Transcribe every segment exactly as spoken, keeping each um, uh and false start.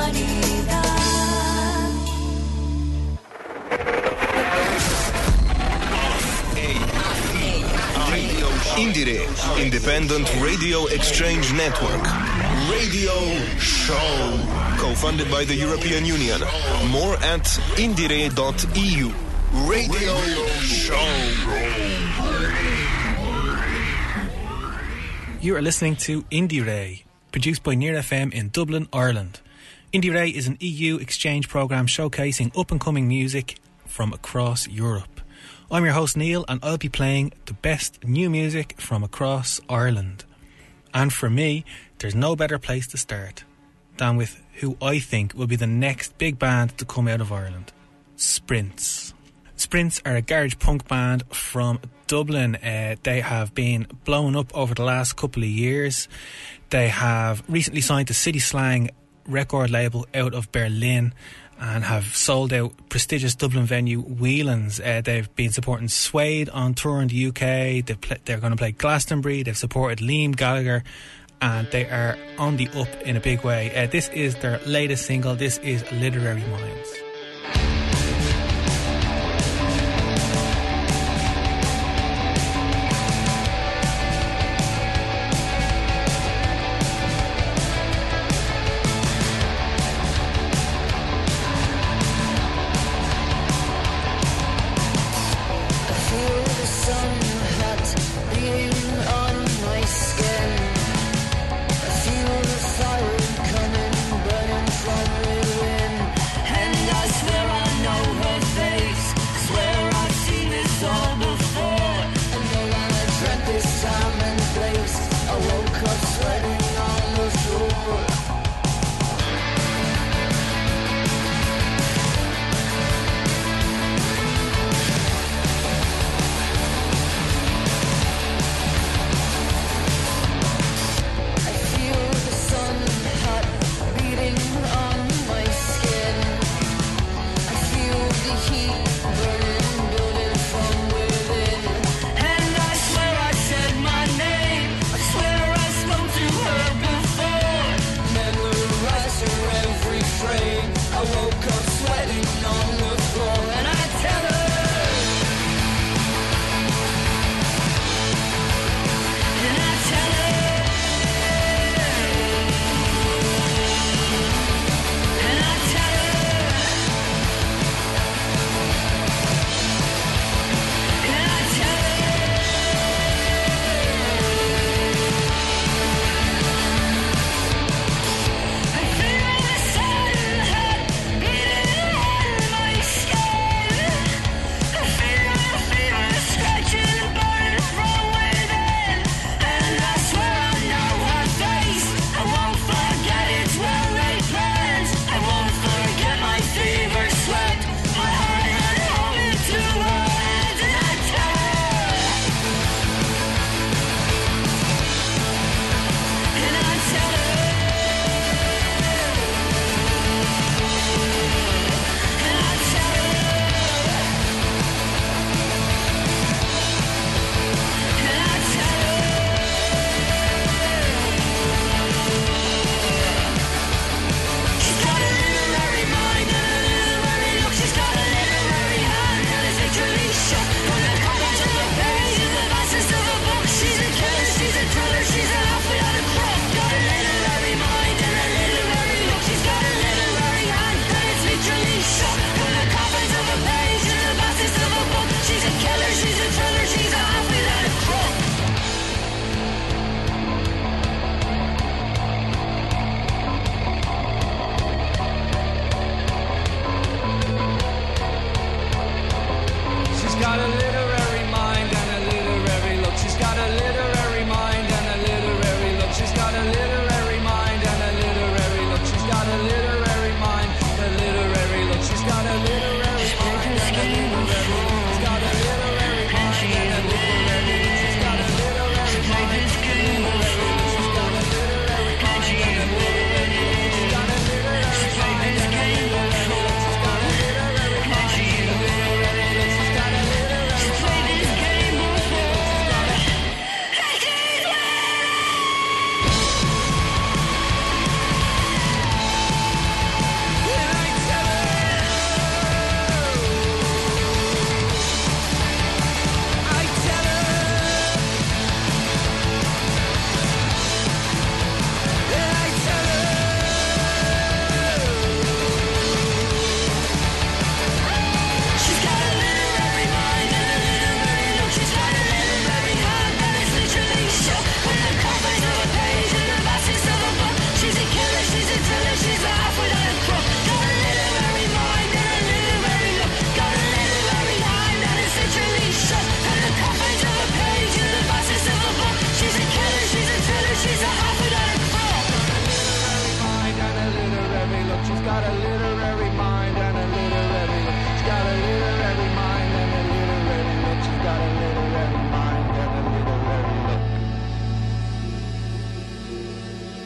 Indire, Independent Radio Exchange Network. Radio Show. Co-funded by the European Union. More at indire dot e u. Radio Show. You are listening to Indire, produced by Near F M in Dublin, Ireland. Indire is an E U exchange programme showcasing up-and-coming music from across Europe. I'm your host Neil, and I'll be playing the best new music from across Ireland. And for me, there's no better place to start than with who I think will be the next big band to come out of Ireland, Sprints. Sprints are a garage punk band from Dublin. Uh, they have been blowing up over the last couple of years. They have recently signed to City Slang record label out of Berlin and have sold out prestigious Dublin venue Whelan's. Uh, they've been supporting Suede on tour in the U K. They've pl- they're going to play Glastonbury. They've supported Liam Gallagher, and they are on the up in a big way. Uh, this is their latest single. This is Literary Minds. Fire coming, burning from within, and as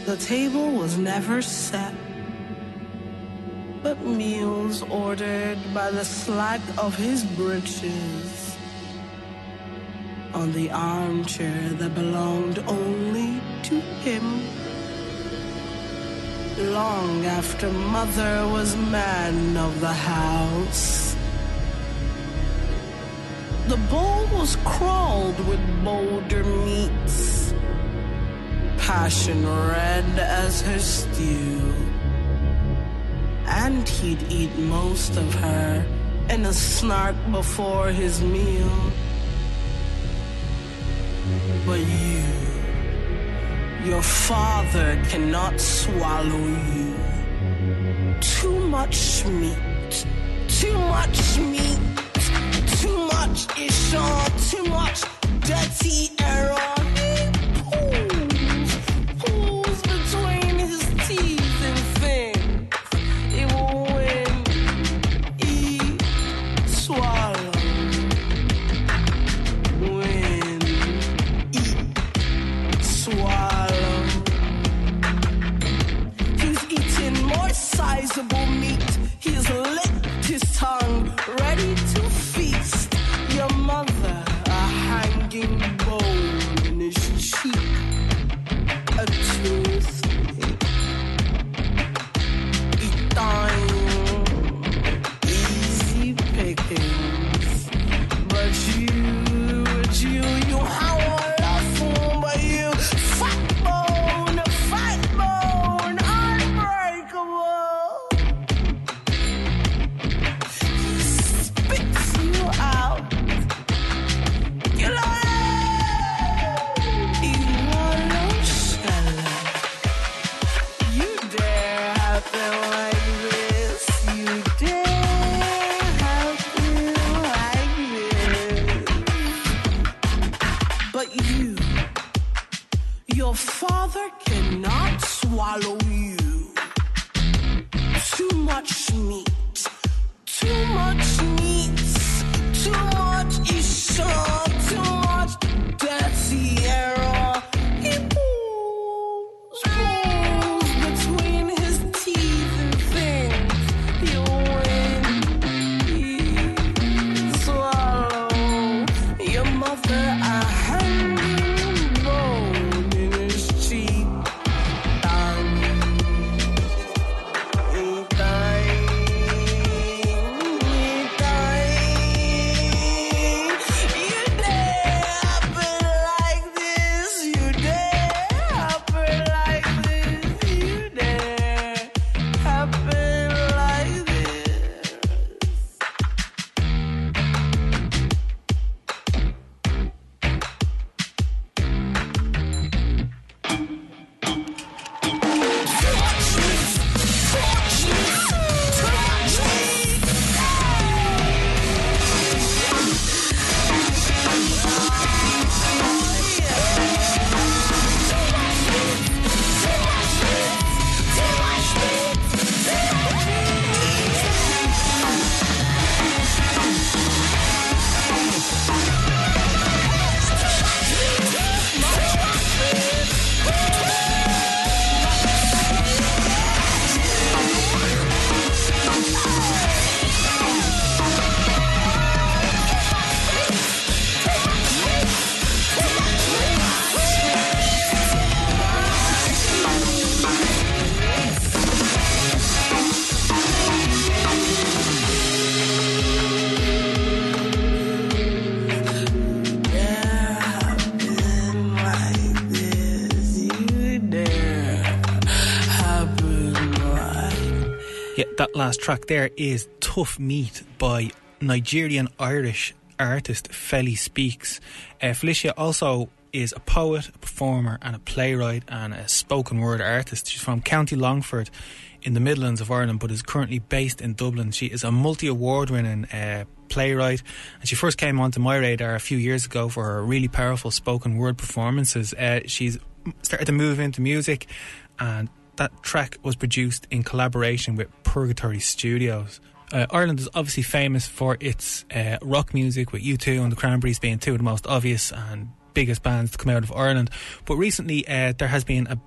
The table was never set, but meals ordered by the slack of his breeches on the armchair that belonged only to him. Long after mother was man of the house, the bowl was crawled with bolder meats, passion red as her stew, and he'd eat most of her in a snark before his meal. But you, your father cannot swallow you. Too much meat, too much meat, too much Ishan, too much dirty error. He pulls, pulls between his teeth and think he will win, eat, swallow, win, eat, swallow. He's eating more sizable meat. He's licked his tongue, ready to feast. Your mother, a hanging bone in his cheek, a toothpick. Eat time, easy pickings. But you, but you, you have a love, but you, fat bone, fat bone, unbreakable. He spits you out. You know, you wanna shell. You dare happen like this. You dare happen like this. But you, your father cannot swallow you. Too much meat, too much meat, too much Isha, too much dirty error. He pulls, pulls between his teeth and thinks he'll win. He swallow your mother, a hanging bone in his cheek. Dang, he dying, he dying. You dare happen like this, you dare happen like this, you dare happen like this. Yeah, that last track there is Tough Meat by Nigerian-Irish artist Feli Speaks. Uh, Felicia also is a poet, a performer and a playwright and a spoken word artist. She's from County Longford in the Midlands of Ireland but is currently based in Dublin. She is a multi-award winning uh, playwright and she first came onto my radar a few years ago for her really powerful spoken word performances. Uh, she's started to move into music and that track was produced in collaboration with Purgatory Studios. Uh, Ireland is obviously famous for its uh, rock music, with U two and the Cranberries being two of the most obvious and biggest bands to come out of Ireland. But recently uh, there has been a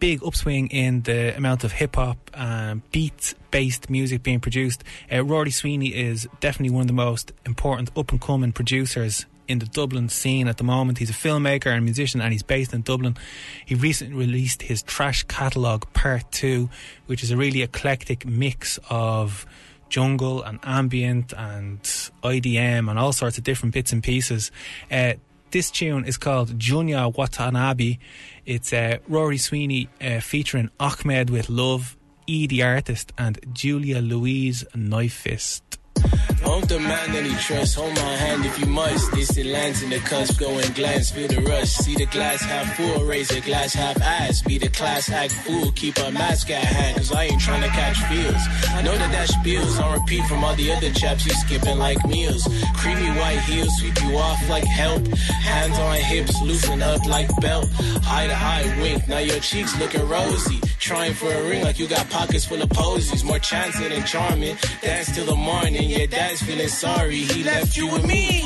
big upswing in the amount of hip-hop and beat-based music being produced. Uh, Rory Sweeney is definitely one of the most important up-and-coming producers in the Dublin scene at the moment. He's a filmmaker and musician, and he's based in Dublin. He recently released his Trash Catalogue Part two, which is a really eclectic mix of jungle and ambient and I D M and all sorts of different bits and pieces. Uh, this tune is called Junya Watanabe. It's uh, Rory Sweeney uh, featuring Ahmed with Love, E the Artist, and Julia Louise Knife Fist. I'm the man that he trusts, hold my hand if you must. This it lands in the cusp, go and glance, feel the rush. See the glass half full, raise the glass half ass. Be the class act fool, keep a mask at hand, cause I ain't trying to catch feels. I know that that spiel's on repeat from all the other chaps you skipping like meals. Creamy white heels, sweep you off like help. Hands on hips, loosen up like belt. Eye to eye wink, now your cheeks looking rosy. Trying for a ring like you got pockets full of posies. More chancing than charming, dance till the morning. Yeah, dad's feeling sorry he left you with me.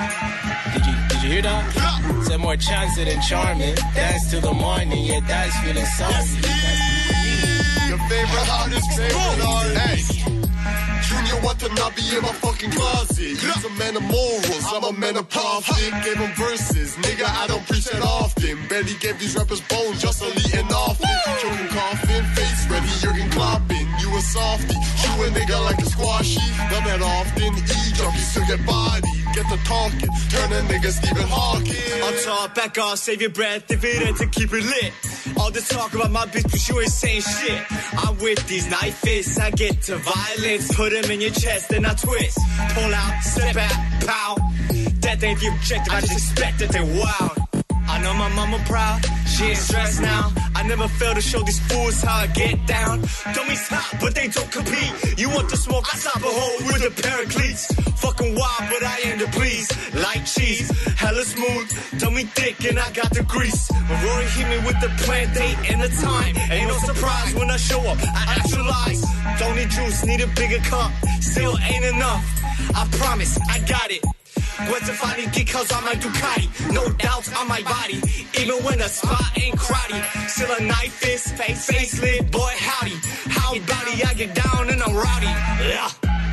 Did you, did you hear that? Yeah. Said more chancing than charming, dance till the morning. Yeah, dad's feeling sorry he left you with me. Your favorite artist, favorite artist. Hey. Junior Watanabe in my fucking closet. He's a man of morals, I'm a man of profit. Gave him verses, nigga, I don't preach that often. Betty gave these rappers bones, just a leading off it. Choking coffin, face ready, Jurgen Kloppin'. You a softie, shoot a nigga like a squashy. Not that often, E-drop, you still get body. Get the talking, turn a nigga Stephen Hawking. I'll talk, back off, save your breath if it ain't to keep it lit. All this talk about my bitch, but you ain't saying shit. I'm with these knife fists, I get to violence. Put them in your chest, then I twist. Pull out, step out, pow. That ain't the objective, I just expect that they wild. I know my mama proud, she ain't stressed now. I never fail to show these fools how I get down. Dummies hot, but they don't compete. You want the smoke, I stop a hole with the pair of cleats. Fucking wild, but I aim to please. Like cheese, hella smooth, dummy thick, and I got the grease. When Rory hit me with the plan, date, and the time. Ain't no surprise when I show up, I actualize. Don't need juice, need a bigger cup. Still ain't enough, I promise, I got it. What's if I get cause on my Ducati? No doubts on my body, even when the spot ain't crowded. Still a knife fist, face, facelift, boy howdy. How body I get down and I'm rowdy. Yeah.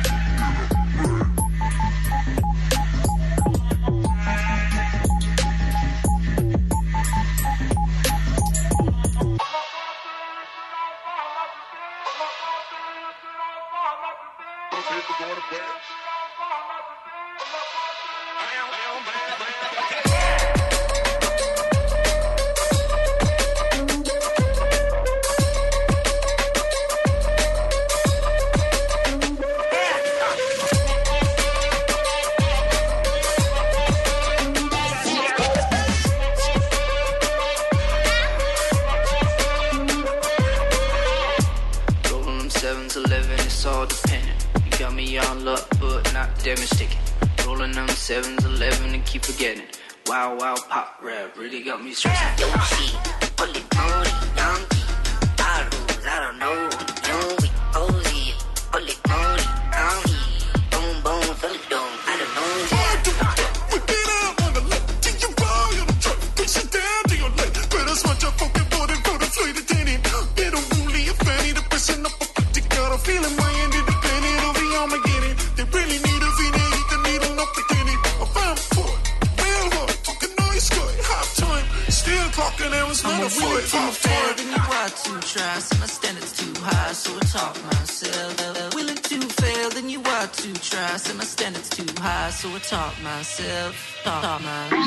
sevens, eleven and keep forgetting. Wow, wow, pop rap really got me stressing. Yo, she, pull it on, donkey. Bottles, I don't know. Young, Ozzy, pull it on, donkey. Boom, boom, fill it down. I don't know. We get out on the left, take your ball, you don't try to push it down to your left. Better switch your fucking body for the flight attendant. Get a woolly, a fanny, the person up a particular feeling. My end of the penny, it'll be on my getting. They really need a V D, you can need enough to get it. I'm fine for it, real hard, fucking noise good. Half time, still clocking, there was not a foot. Half time. And you are too try, so my standards too high, so I talk myself. Willing to fail, then you are too try, so my standards too high, so I talk myself. Talk, talk myself.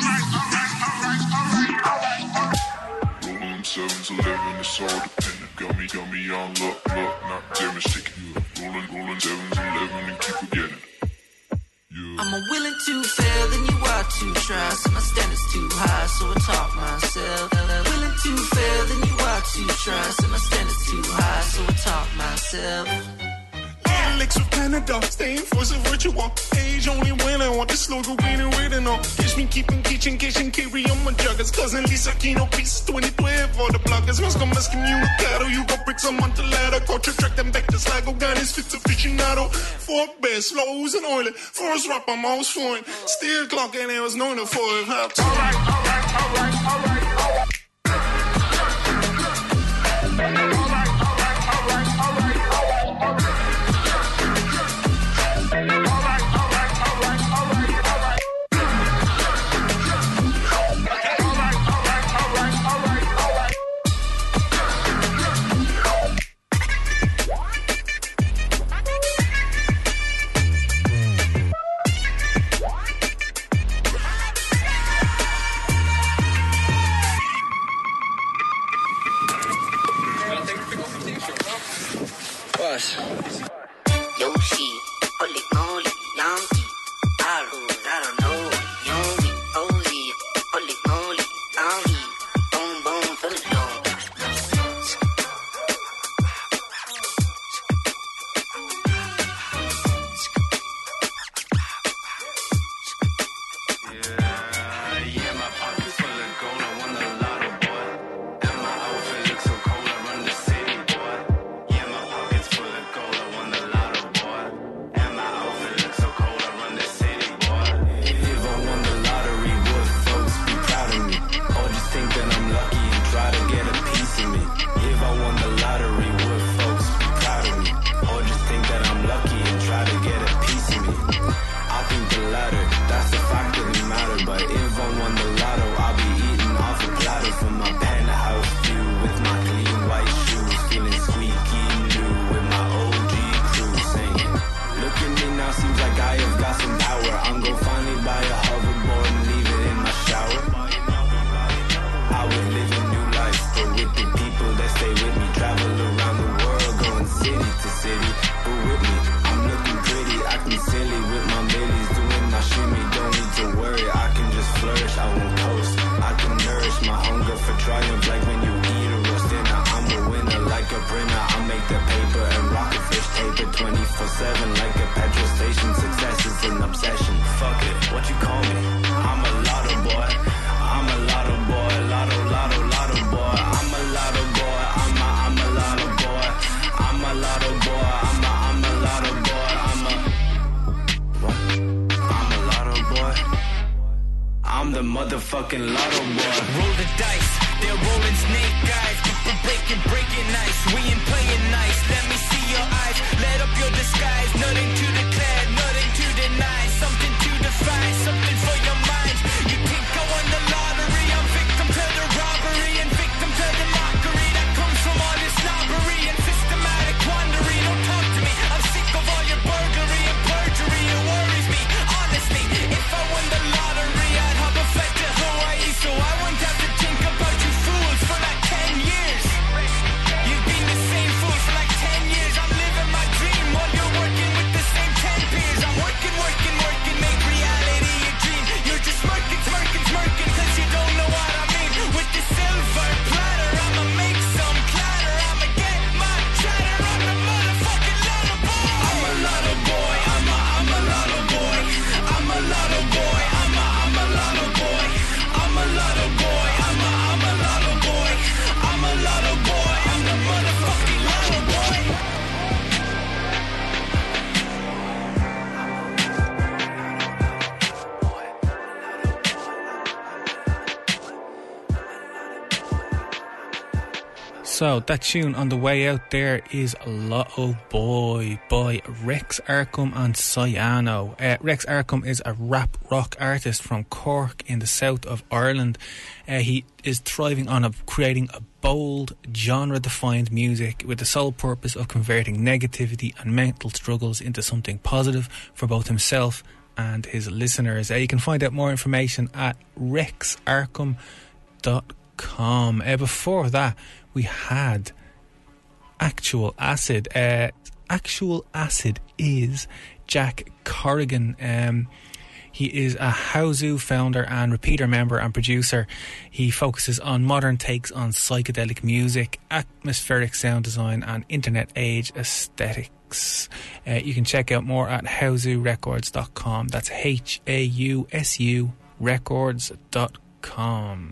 Rolling sevens, eleven, it's all dependent. Got me, got me on luck, luck, not demonstrating. Rolling, rolling sevens, eleven, and keep forgetting. Yeah. I'm a willing to fail, then you are too try, so my standards too high, so I talk myself. Willing to fail, then you are too try, so my standards too high, so I talk myself. Elixir of Canada, staying for the virtual age only when I want this logo green and red and all. Catch me keeping kitchen, kitchen, carry on my joggers. Cousin Lisa Kino, piece twenty twelve for the bloggers. Must go mess communicado, you go bricks on the ladder. Culture track them back to Slago, got his fits aficionado. Four best flows and oil. First rap, I'm always fine. Still clocking, I was known for half time. Alright, alright, alright, alright, alright. bus. Yoshi, holy moly, Yankee. I lose, I don't know. Yogi, Ozzy, holy moly, Yankee. Boom, boom, for the dome. Motherfucking lotto boy. Roll the dice, they're rolling snake eyes. We're breaking, breaking ice. We ain't playing nice. Let me see your eyes. Let up your disguise. Nothing to declare, nothing to deny. Something to define, something for your mind. You think I won the lottery? I'm victim to the robbery and victim to the mockery that comes from all this snobbery and systematic wandering. Don't talk to me. I'm sick of all your burglary and perjury. It worries me, honestly. If I won the lottery, I'd have a flight to Hawaii, so I won't have to think about you fools for like ten years. You've been the same fool for like ten years. I'm living my dream while you're working with the same ten peers. I'm working, working, working, make reality a dream. You're just smirking, smirking, smirking, cause you don't know what I mean. With the silver platter, I'ma make some clatter. I'ma get my chatter. I'm the motherfucking lotto boy. I'm a lotto boy. I'm a, I'm a lotto boy. I'm a lotto boy. I'm a, I'm a lotto boy. I'm a lotto boy. I'm a, I'm a lotto boy. I'm a lotto boy. I'm the motherfucking lotto boy. So that tune on the way out there is Lotto Boy by Rex Arkham and Cyano. Uh, Rex Arkham is a rap rock artist from Cork in the south of Ireland. Uh, he is thriving on a, creating a bold, genre-defined music with the sole purpose of converting negativity and mental struggles into something positive for both himself and his listeners. Uh, you can find out more information at rex arkham dot com. Uh, before that, we had Actual Acid. Uh, Actual Acid is Jack Corrigan. Um, he is a Hauzu founder and repeater member and producer. He focuses on modern takes on psychedelic music, atmospheric sound design and internet age aesthetics. Uh, you can check out more at hauzu records dot com. That's H A U S U records dot com.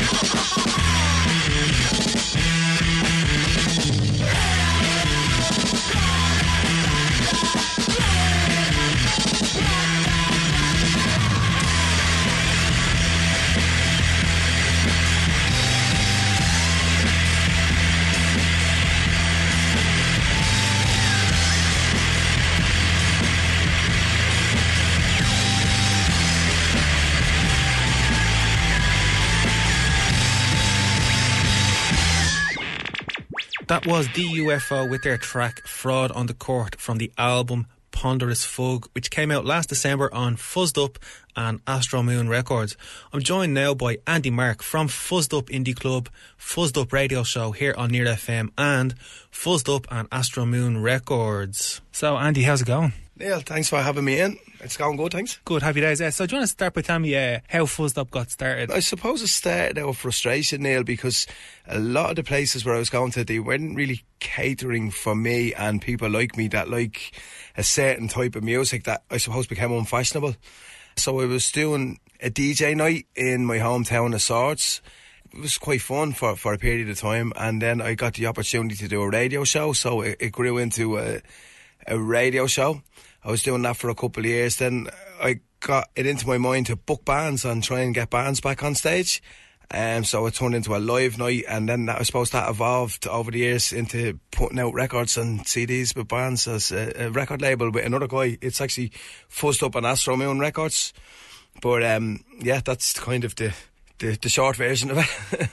That was D U F O with their track Fraud on the Court from the album Ponderous Fug, which came out last December on Fuzzed Up and Astro Moon Records. I'm joined now by Andy Mark from Fuzzed Up Indie Club, Fuzzed Up Radio Show here on Near F M and Fuzzed Up and Astro Moon Records. So Andy, how's it going? Neil, thanks for having me in. It's going good, thanks. Good, happy days. Uh, so do you want to start by telling me uh, how Fuzzed Up got started? I suppose it started out of frustration, Neil, because a lot of the places where I was going to, they weren't really catering for me and people like me that like a certain type of music that I suppose became unfashionable. So I was doing a D J night in my hometown of Swords. It was quite fun for, for a period of time, and then I got the opportunity to do a radio show, so it, it grew into a, a radio show. I was doing that for a couple of years. Then I got it into my mind to book bands and try and get bands back on stage. Um, so it turned into a live night, and then that, I suppose that evolved over the years into putting out records and C Ds with bands as a, a record label with another guy. It's actually Fuzzed Up on Astro Moon Records. But um, yeah, that's kind of the, the, the short version of it.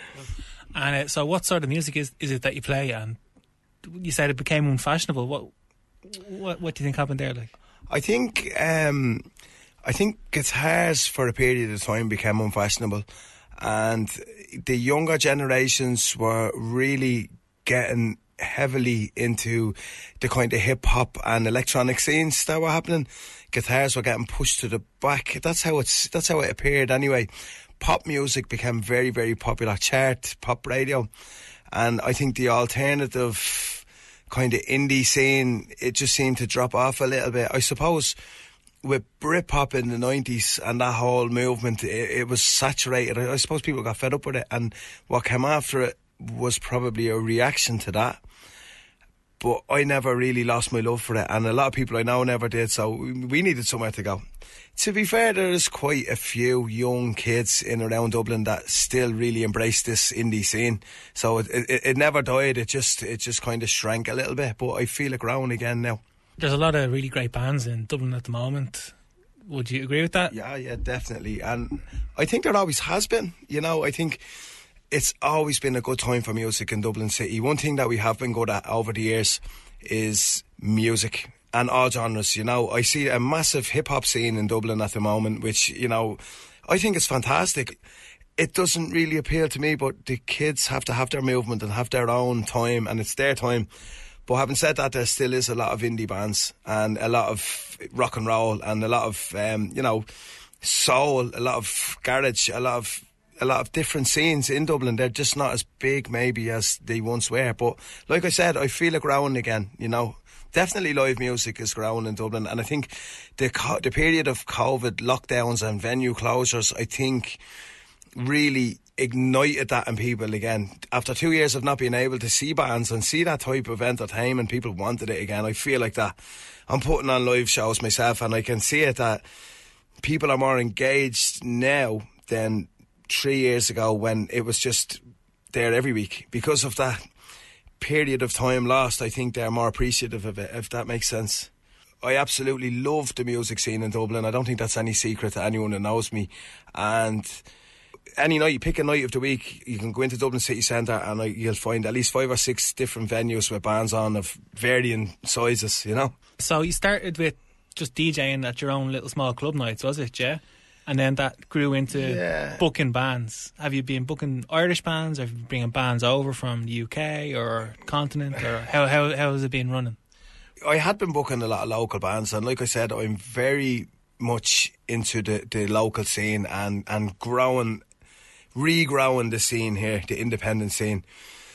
And uh, so what sort of music is, is it that you play? And you said it became unfashionable. What What, what do you think happened there? Like, I think um, I think guitars for a period of time became unfashionable, and the younger generations were really getting heavily into the kind of hip hop and electronic scenes that were happening. Guitars were getting pushed to the back. That's how it's. That's how it appeared anyway. Pop music became very, very popular. Chart, pop radio, and I think the alternative kind of indie scene, it just seemed to drop off a little bit. I suppose with Britpop in the nineties and that whole movement, it, it was saturated. I, I suppose people got fed up with it, and what came after it was probably a reaction to that. But I never really lost my love for it, and a lot of people I know never did, so we needed somewhere to go. To be fair, there's quite a few young kids in around Dublin that still really embrace this indie scene. So it, it, it never died, it just it just kind of shrank a little bit, but I feel it growing again now. There's a lot of really great bands in Dublin at the moment. Would you agree with that? Yeah, yeah, definitely. And I think there always has been, you know, I think it's always been a good time for music in Dublin City. One thing that we have been good at over the years is music. And all genres, you know. I see a massive hip-hop scene in Dublin at the moment, which, you know, I think is fantastic. It doesn't really appeal to me, but the kids have to have their movement and have their own time, and it's their time. But having said that, there still is a lot of indie bands and a lot of rock and roll and a lot of, um, you know, soul, a lot of garage, a lot of a lot of different scenes in Dublin. They're just not as big maybe as they once were. But like I said, I feel it growing again, you know. Definitely live music is growing in Dublin, and I think the co- the period of COVID lockdowns and venue closures, I think, really ignited that in people again. After two years of not being able to see bands and see that type of entertainment, people wanted it again. I feel like that. I'm putting on live shows myself, and I can see it that people are more engaged now than three years ago when it was just there every week. Because of that period of time lost, I think they're more appreciative of it, if that makes sense. I absolutely love the music scene in Dublin. I don't think that's any secret to anyone who knows me. And any night, you pick a night of the week, you can go into Dublin City Centre and you'll find at least five or six different venues with bands on of varying sizes, you know. So you started with just DJing at your own little small club nights, was it, yeah? And then that grew into yeah. booking bands. Have you been booking Irish bands? Or have you been bringing bands over from the U K or continent? Or how, how, how has it been running? I had been booking a lot of local bands, and like I said, I'm very much into the, the local scene and, and growing, regrowing the scene here, the independent scene.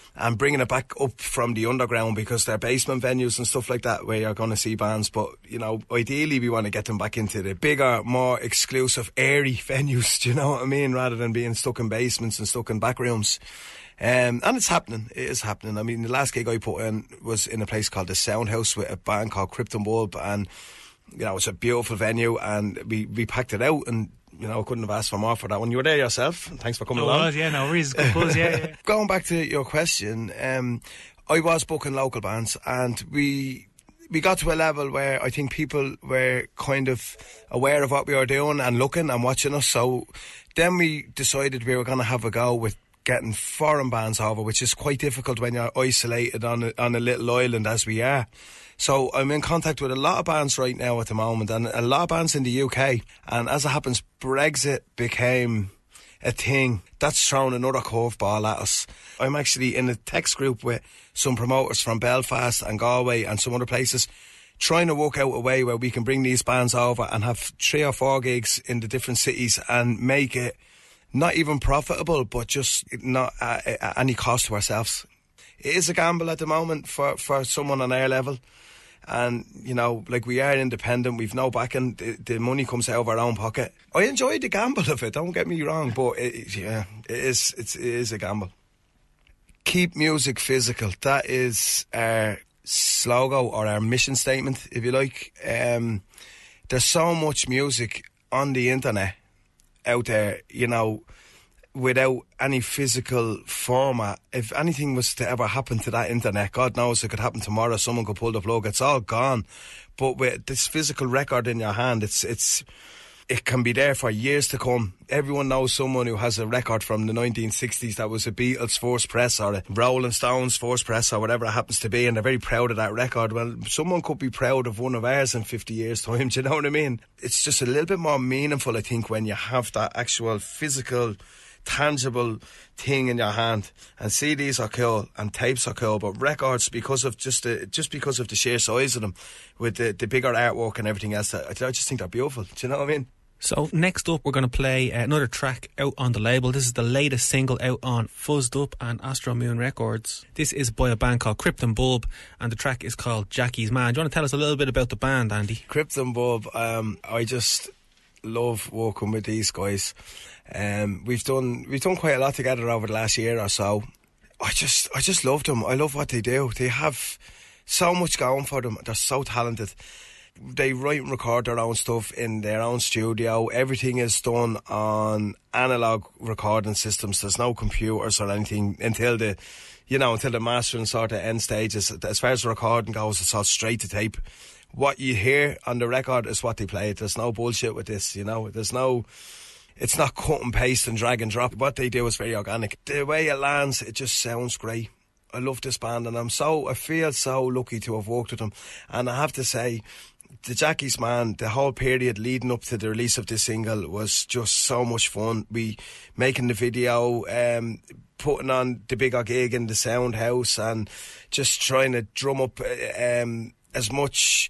and bringing it back up from the underground, because they're basement venues and stuff like that where you're going to see bands. But, you know, ideally we want to get them back into the bigger, more exclusive, airy venues, do you know what I mean, rather than being stuck in basements and stuck in back rooms. Um, and it's happening. It is happening. I mean, the last gig I put in was in a place called the Sound House with a band called Krypton Bulb, and, you know, it's a beautiful venue, and we, we packed it out, and, you know, I couldn't have asked for more for that one. You were there yourself. Thanks for coming no, along. Was, yeah, no worries. Good buzz, yeah, yeah. Going back to your question, um, I was booking local bands, and we we got to a level where I think people were kind of aware of what we were doing and looking and watching us. So then we decided we were going to have a go with getting foreign bands over, which is quite difficult when you're isolated on a, on a little island as we are. So I'm in contact with a lot of bands right now at the moment, and a lot of bands in the U K. And as it happens, Brexit became a thing. That's thrown another curveball at us. I'm actually in a text group with some promoters from Belfast and Galway and some other places, trying to work out a way where we can bring these bands over and have three or four gigs in the different cities and make it not even profitable, but just not at, at any cost to ourselves. It is a gamble at the moment for, for someone on our level. And, you know, like, we are independent, we've no backing, the, the money comes out of our own pocket. I enjoy the gamble of it, don't get me wrong, but it, yeah, it is, it's, it is a gamble. Keep music physical. That is our slogan, or our mission statement, if you like. Um, there's so much music on the internet out there, you know, without any physical format. If anything was to ever happen to that internet, God knows it could happen tomorrow. Someone could pull the plug. It's all gone. But with this physical record in your hand, it's it's it can be there for years to come. Everyone knows someone who has a record from the nineteen sixties that was a Beatles first press, or a Rolling Stones first press, or whatever it happens to be, and they're very proud of that record. Well, someone could be proud of one of ours in fifty years' time. Do you know what I mean? It's just a little bit more meaningful, I think, when you have that actual physical, tangible thing in your hand. And C Ds are cool and tapes are cool, but records, because of just the just because of the sheer size of them, with the, the bigger artwork and everything else, I, I just think they're beautiful. Do you know what I mean? So next up we're going to play another track out on the label. This is the latest single out on Fuzzed Up and Astro Moon Records. This is by a band called Krypton Bulb, and the track is called Jackie's Man. Do you want to tell us a little bit about the band, Andy? Krypton Bulb, um, I just love working with these guys. Um, we've done we've done quite a lot together over the last year or so. I just I just love them. I love what they do. They have so much going for them. They're so talented. They write and record their own stuff in their own studio. Everything is done on analog recording systems. There's no computers or anything until the, you know, until the mastering sort of end stages. As far as the recording goes, it's all straight to tape. What you hear on the record is what they play. There's no bullshit with this, you know. There's no, it's not cut and paste and drag and drop. What they do is very organic. The way it lands, it just sounds great. I love this band, and I'm so, I feel so lucky to have worked with them. And I have to say, the Jackie's Man, the whole period leading up to the release of this single was just so much fun. We making the video, um, putting on the bigger gig in the Sound House, and just trying to drum up um, as much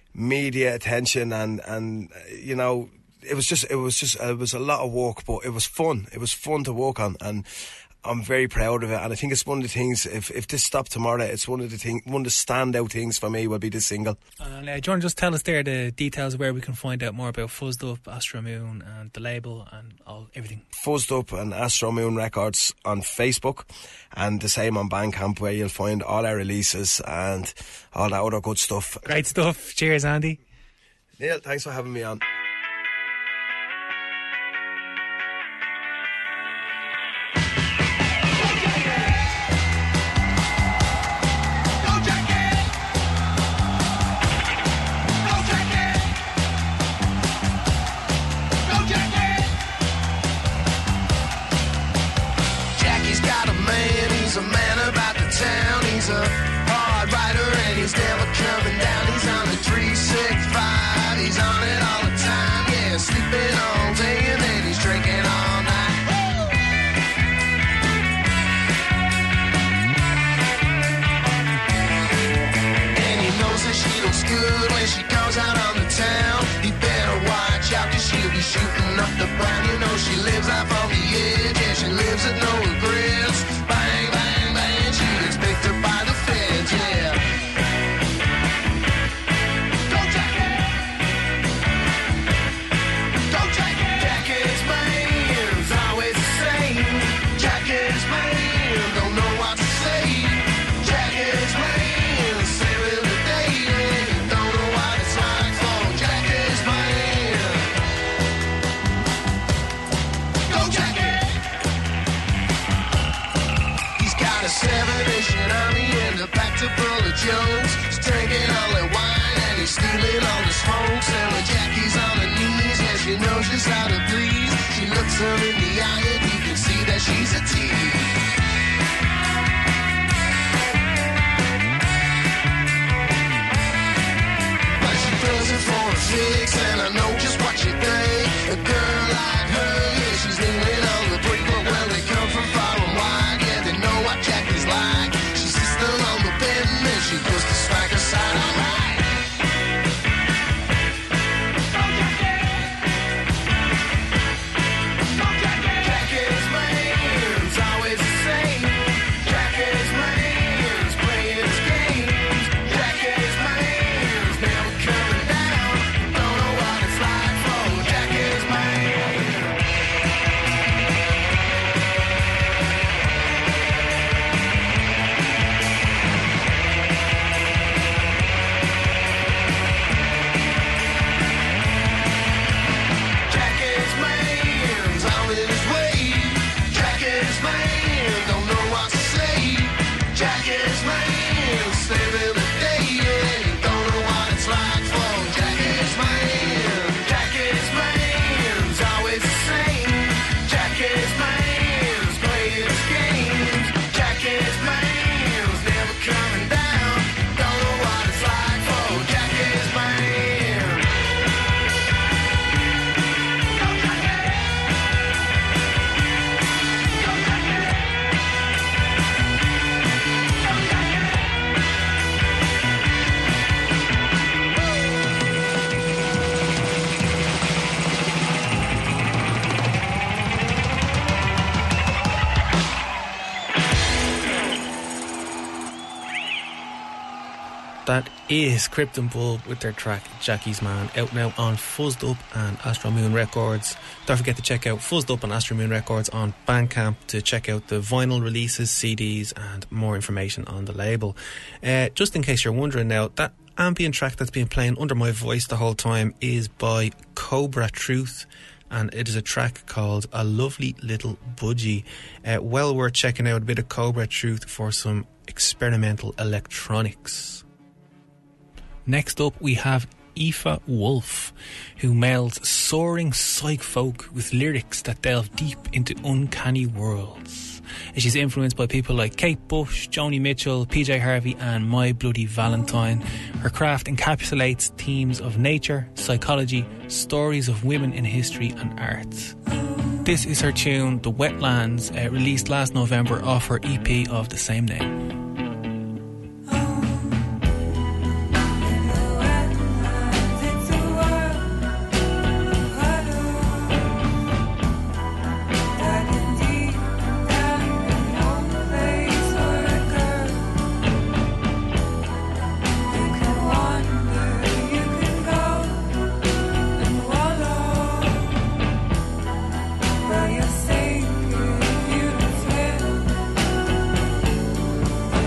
media attention, and and you know, it was just it was just it was a lot of work, but it was fun. It was fun to work on, and I'm very proud of it. And I think it's one of the things, if if this stopped tomorrow, it's one of the thing, one of the standout things for me will be this single. And uh, do you want to just tell us there the details of where we can find out more about Fuzzed Up, Astro Moon, and the label and all everything? Fuzzed Up and Astro Moon Records on Facebook, and the same on Bandcamp, where you'll find all our releases and all that other good stuff. Great stuff. Cheers, Andy. Neil, thanks for having me on. Shooting up the brown, you know she lives life on the edge. Yeah, she lives with no regrets. Bang, bang, bang, she Revolution Army and a packed up full of jokes. He's drinking all the wine and he's stealing all the smokes. And when Jackie's on her knees, yeah, she knows just how to please. She looks him in the eye and you can see that she's a tease. But she does it for a fix, and I know just what you think. A girl like her, yeah, she's leaning on the brick, but well, they come from far and wide, yeah, they know what Jackie's like. She sits down on the bed and then she puts the striker side on right. Jackie's man's always the same. Jackie's man's playing his games. Jackie's man's never coming down. Don't know what it's like for Jackie's man. Jackie's man's on his way. Jackie's man don't know what to say. Jackie's man saving the day, yeah. Don't know what it's like for Jackie's man. Jackie's man's always the same. Jackie's man's playing his games. Jackie's man's never coming down. Don't know what it's like for Jackie's man. That is Krypton Bulb with their track Jackie's Man, out now on Fuzzed Up and Astro Moon Records. Don't forget to check out Fuzzed Up and Astro Moon Records on Bandcamp to check out the vinyl releases, C Ds and more information on the label. Uh, just in case you're wondering now, that ambient track that's been playing under my voice the whole time is by Cobra Truth, and it is a track called A Lovely Little Budgie. Uh, well worth checking out a bit of Cobra Truth for some experimental electronics. Next up we have Aoife Wolf, who melds soaring psych folk with lyrics that delve deep into uncanny worlds. She's influenced by people like Kate Bush, Joni Mitchell, P J Harvey and My Bloody Valentine. Her craft encapsulates themes of nature, psychology, stories of women in history and art. This is her tune, The Wetlands, uh, released last November off her E P of the same name. You're safe, you don't swim.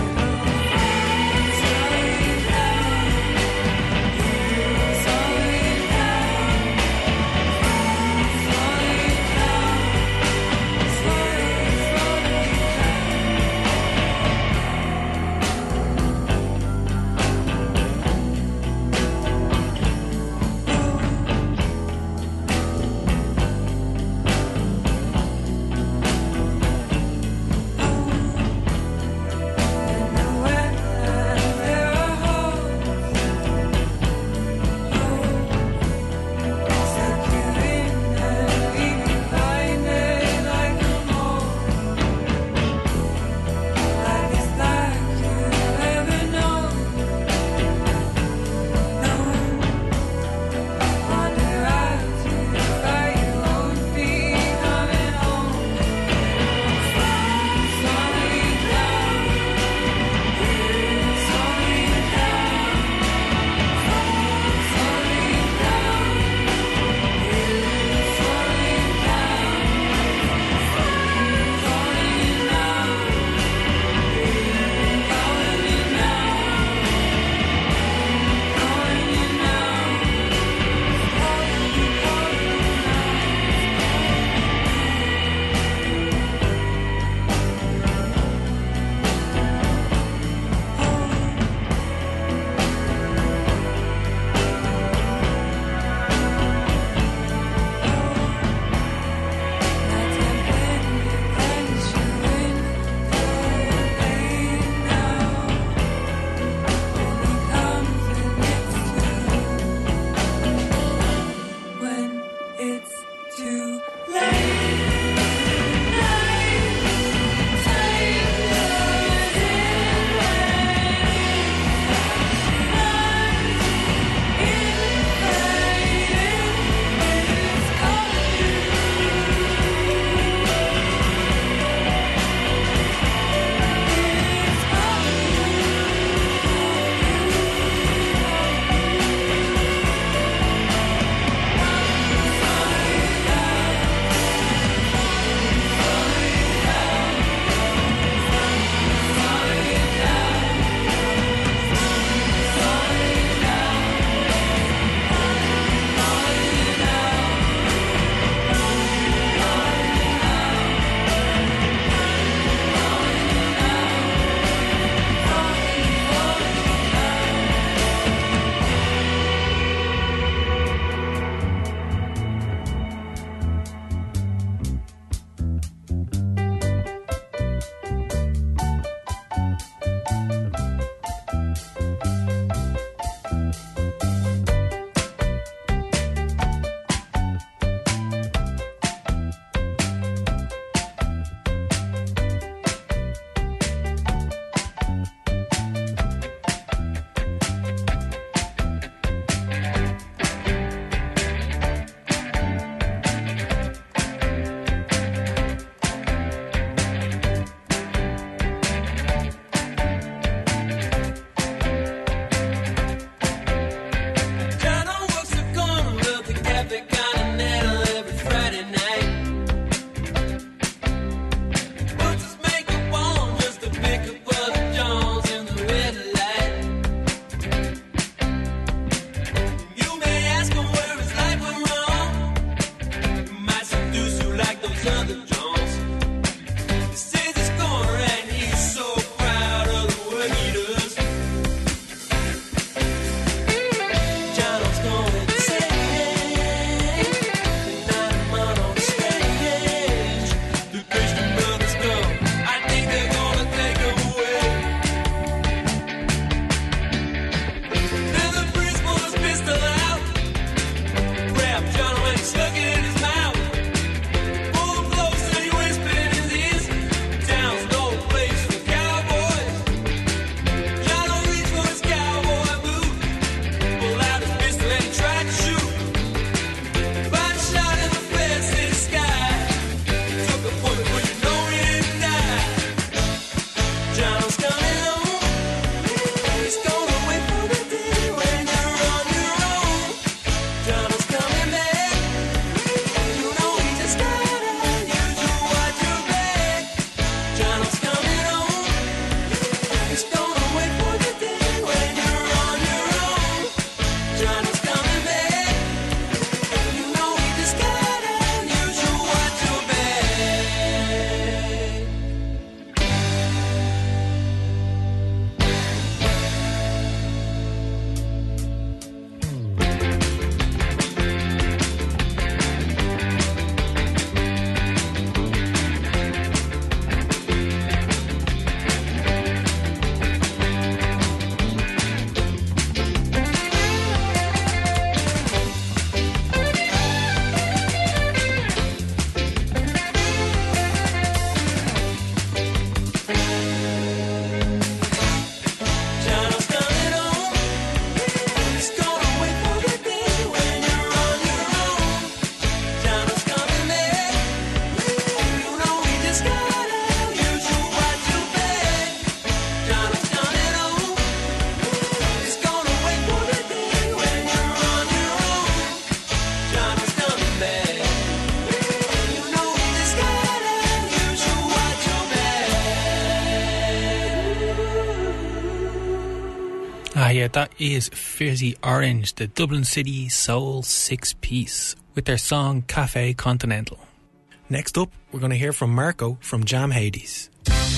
Ah, yeah, that is Fizzy Orange, the Dublin City Soul Six Piece, with their song Cafe Continental. Next up, we're going to hear from Marco from Jam Hades.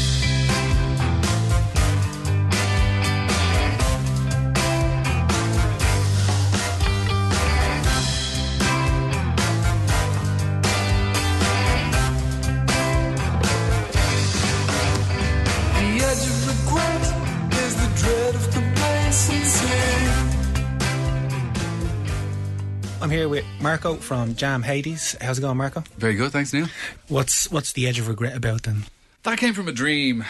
I'm here with Marco from Jam Hades. How's it going, Marco? Very good, thanks, Neil. What's what's the edge of regret about then? That came from a dream.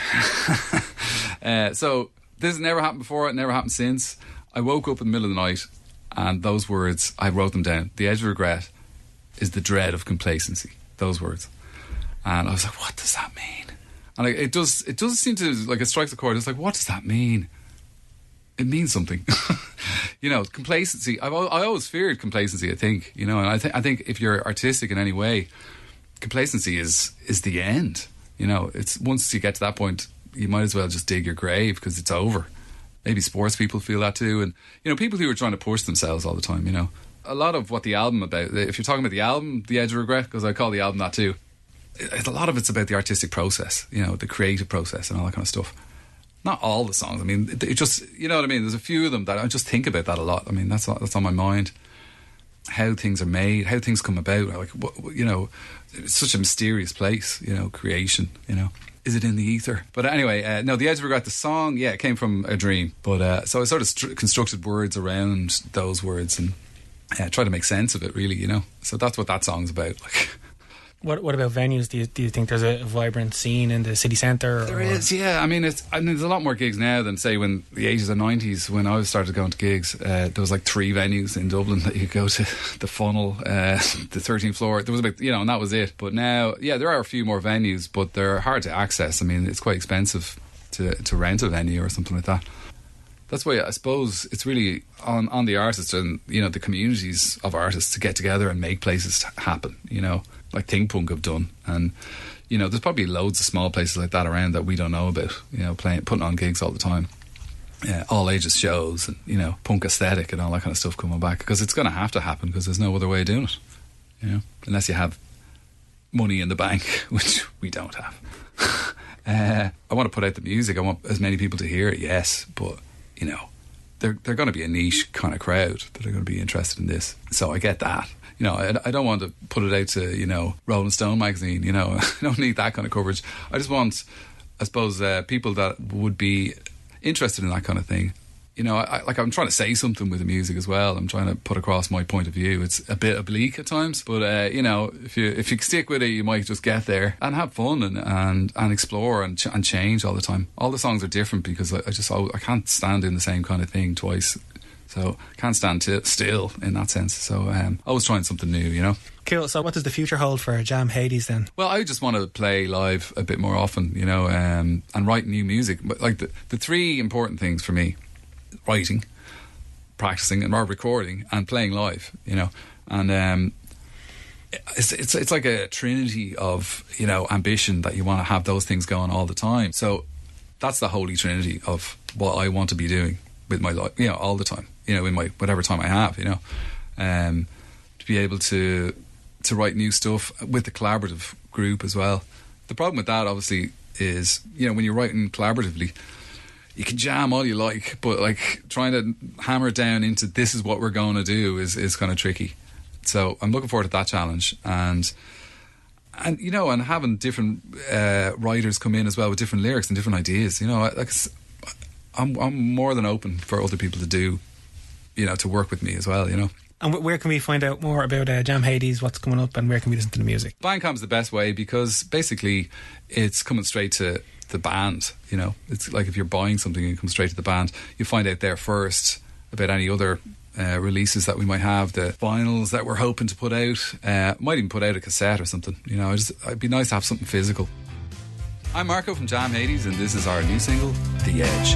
uh, so this has never happened before. It never happened since. I woke up in the middle of the night, and those words, I wrote them down. The edge of regret is the dread of complacency. Those words, and I was like, what does that mean? And like, it does. It does seem to like it strikes a chord. It's like, what does that mean? It means something. You know, complacency. I've, I always feared complacency, I think. You know, and I, th- I think if you're artistic in any way, complacency is is the end. You know, it's once you get to that point, you might as well just dig your grave because it's over. Maybe sports people feel that too. And, you know, people who are trying to push themselves all the time, you know. A lot of what the album about, if you're talking about the album, The Edge of Regret, because I call the album that too, it, a lot of it's about the artistic process, you know, the creative process and all that kind of stuff. Not all the songs. I mean, it, it just, you know what I mean? There's a few of them that I just think about that a lot. I mean, that's that's on my mind. How things are made, how things come about. Like, what, you know, it's such a mysterious place, you know, creation, you know. Is it in the ether? But anyway, uh, no, The Edge of Regret, the song, yeah, it came from a dream. But uh, so I sort of st- constructed words around those words and uh, tried to make sense of it, really, you know. So that's what that song's about, like. What What about venues? Do you do you think there's a vibrant scene in the city centre? There is, yeah. I mean, it's I mean, there's a lot more gigs now than say when the eighties and nineties when I started going to gigs. Uh, there was like three venues in Dublin that you could go to: the Funnel, uh, the thirteenth floor. There was about, you know, and that was it. But now, yeah, there are a few more venues, but they're hard to access. I mean, it's quite expensive to to rent a venue or something like that. That's why I suppose it's really on on the artists and, you know, the communities of artists to get together and make places happen. You know. Like Think Punk have done, and you know, there's probably loads of small places like that around that we don't know about. You know, playing, putting on gigs all the time, yeah, all ages shows, and you know, punk aesthetic and all that kind of stuff coming back because it's going to have to happen because there's no other way of doing it. You know, unless you have money in the bank, which we don't have. uh, I want to put out the music. I want as many people to hear it. Yes, but you know, they're they're going to be a niche kind of crowd that are going to be interested in this. So I get that. You know, I, I don't want to put it out to, you know, Rolling Stone magazine, you know. I don't need that kind of coverage. I just want, I suppose, uh, people that would be interested in that kind of thing. You know, I, like I'm trying to say something with the music as well. I'm trying to put across my point of view. It's a bit oblique at times, but, uh, you know, if you if you stick with it, you might just get there and have fun and, and, and explore and, ch- and change all the time. All the songs are different because I, I just, I can't stand doing the same kind of thing twice. So can't stand t- still in that sense. So um, always trying something new, you know. Cool. So what does the future hold for Jam Hades then? Well, I just want to play live a bit more often, you know, um, and write new music. But like the, the three important things for me: writing, practicing, and or recording, and playing live. You know, and um, it's it's it's like a trinity of, you know, ambition that you want to have those things going all the time. So that's the holy trinity of what I want to be doing with my life, you know, all the time, you know, in my whatever time I have, you know, um, to be able to to write new stuff with the collaborative group as well. The problem with that, obviously, is, you know, when you're writing collaboratively, you can jam all you like, but like trying to hammer it down into this is what we're going to do is is kind of tricky. So I'm looking forward to that challenge, and and you know, and having different uh, writers come in as well with different lyrics and different ideas. You know, like. I'm I'm more than open for other people to do, you know, to work with me as well, you know. And where can we find out more about uh, Jam Hades, what's coming up, and where can we listen to the music? Bandcamp's the best way because basically it's coming straight to the band, you know. It's like if you're buying something and you come straight to the band, you find out there first about any other uh, releases that we might have, the vinyls that we're hoping to put out. Uh, might even put out a cassette or something, you know. Just, it'd be nice to have something physical. I'm Marco from Jam Hades, and this is our new single, The Edge.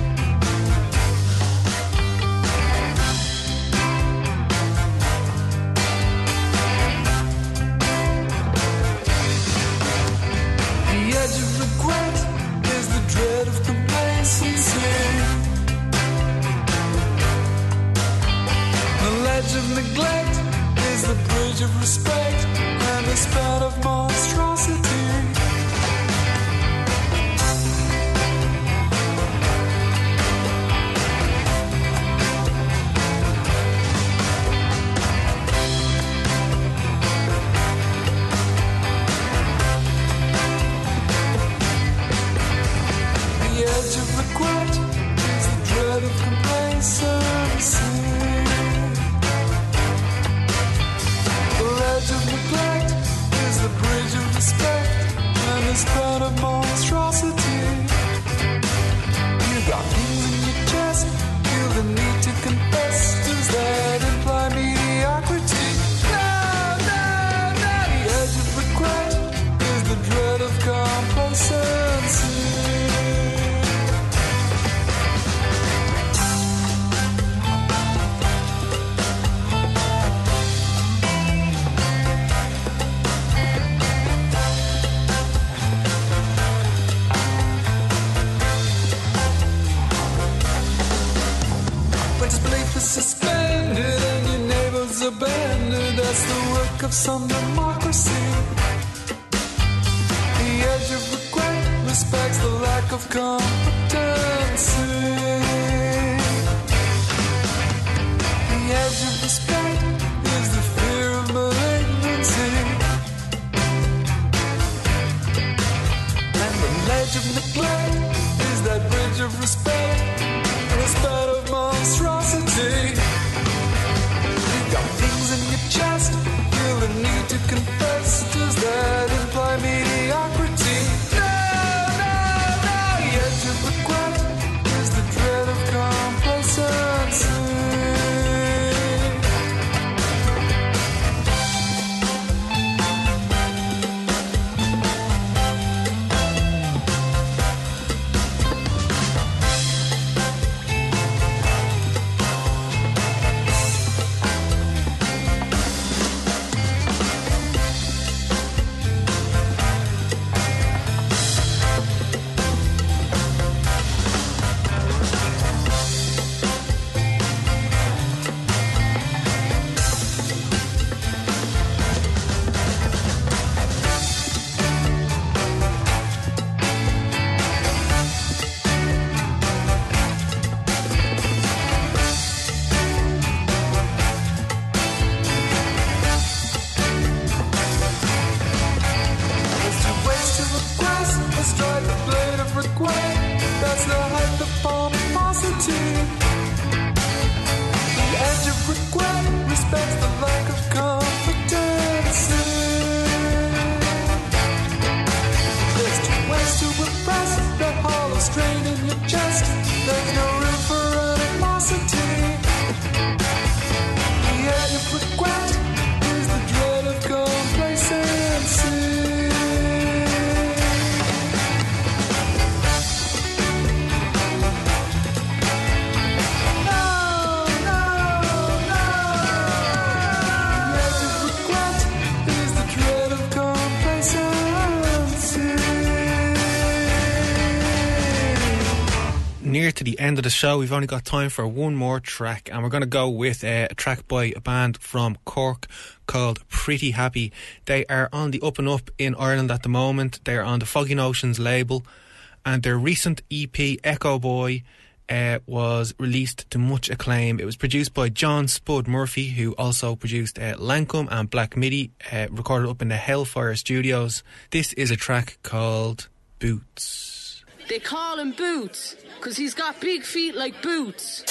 The edge of regret is the dread of complacency. regret is the dread of complacency. The ledge of neglect is the bridge of respect and the spread of monstrosity. You got things in your chest, feel the need to confess. Does that imply mediocrity? No, no, no. The edge of regret is the dread of complacency. When disbelief is suspended and your neighbors abandoned, that's the work of some democracy. The edge of regret respects the lack of competency. The edge of respect is the fear of malignancy. And the ledge of neglect is that bridge of respect and the spread of monstrosity. You got things in your chest, feel the need to confess. Does that imply mediocrity? No, no, no. The edge of regret is the dread of complacency. Near to the end of the show, we've only got time for one more track, and we're going to go with uh, a track by a band from Cork called Pretty Happy. They are on the up and up in Ireland at the moment. They're on the Foggy Notions label, and their recent E P Echo Boy uh, was released to much acclaim. It was produced by John Spud Murphy, who also produced uh, Lancome and Black Midi, uh, recorded up in the Hellfire Studios. This is a track called Boots. They call him Boots, 'cause he's got big feet like boots.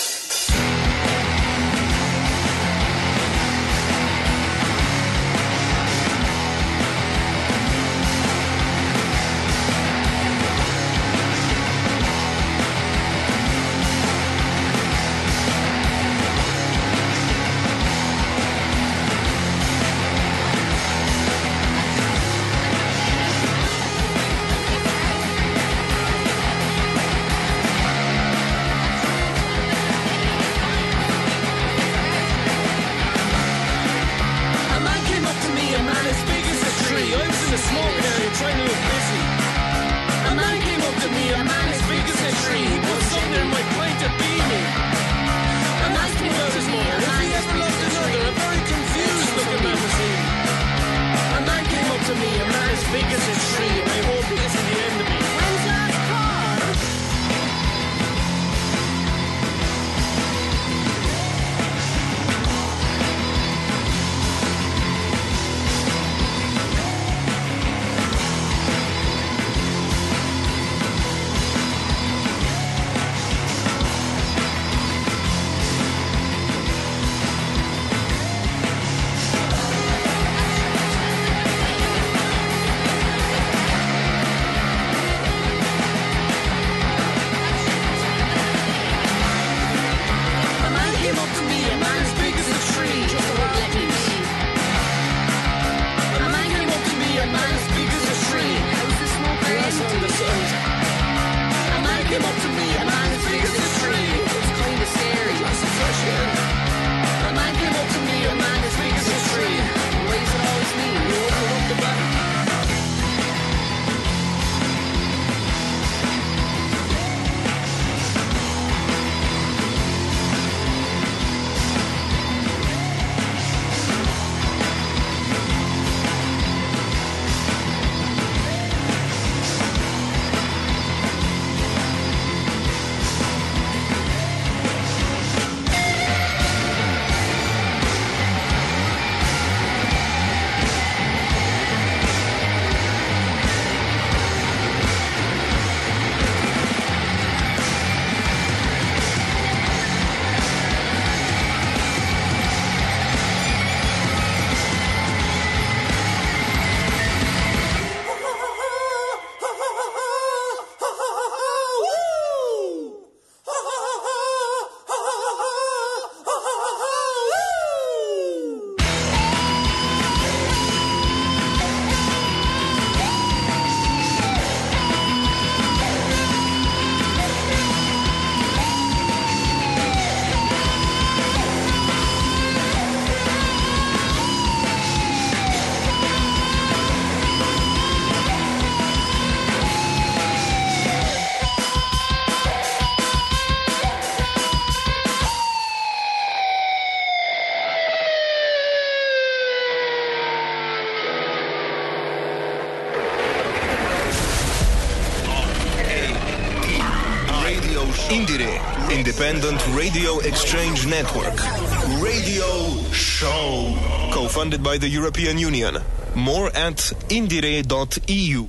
Indire, Independent Radio Exchange Network. Radio Show. Co-funded by the European Union. More at indire dot e u.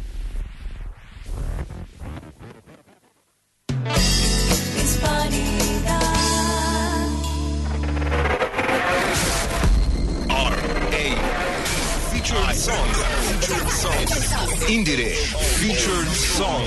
Indire featured song.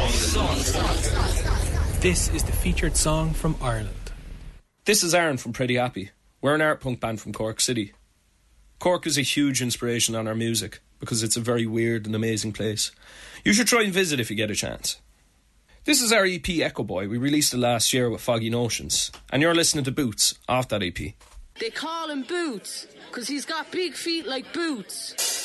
This is the featured song from Ireland. This is Aaron from Pretty Happy. We're an art punk band from Cork City. Cork is a huge inspiration on our music because it's a very weird and amazing place. You should try and visit if you get a chance. This is our E P Echo Boy. We released it last year with Foggy Notions. And you're listening to Boots off that E P. They call him Boots, because he's got big feet like boots.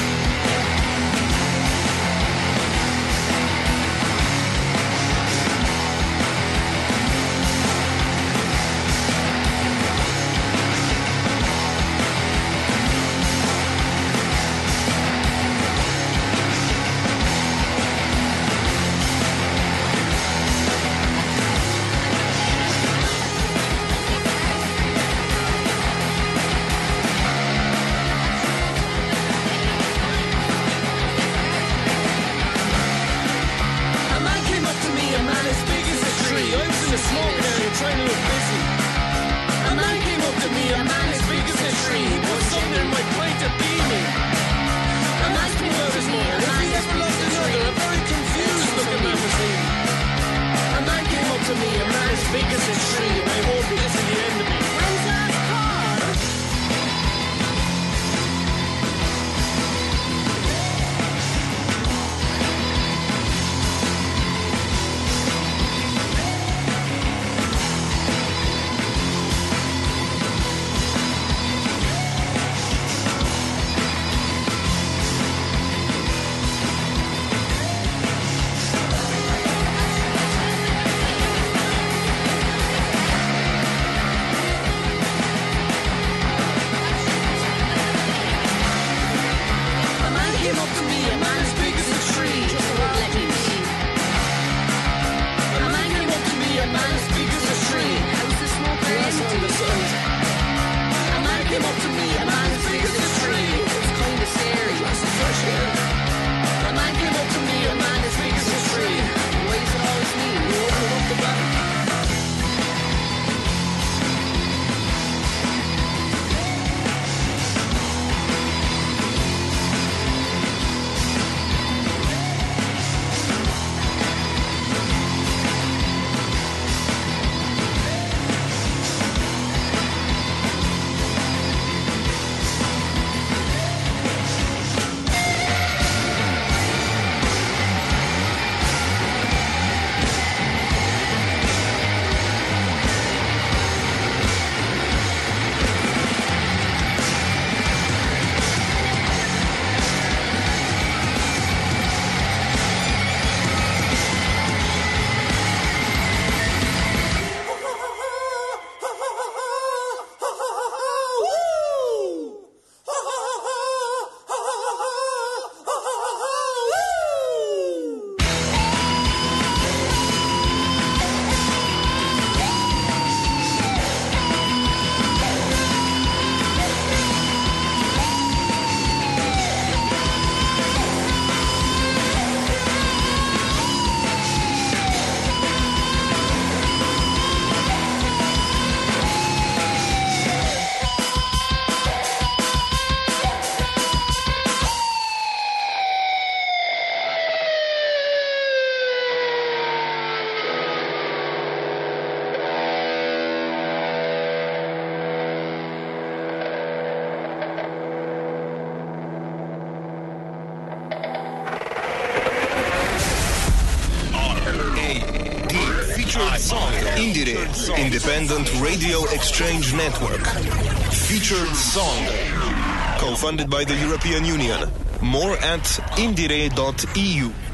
Indire, Independent Radio Exchange Network. Featured song. Co-funded by the European Union. More at indire dot e u.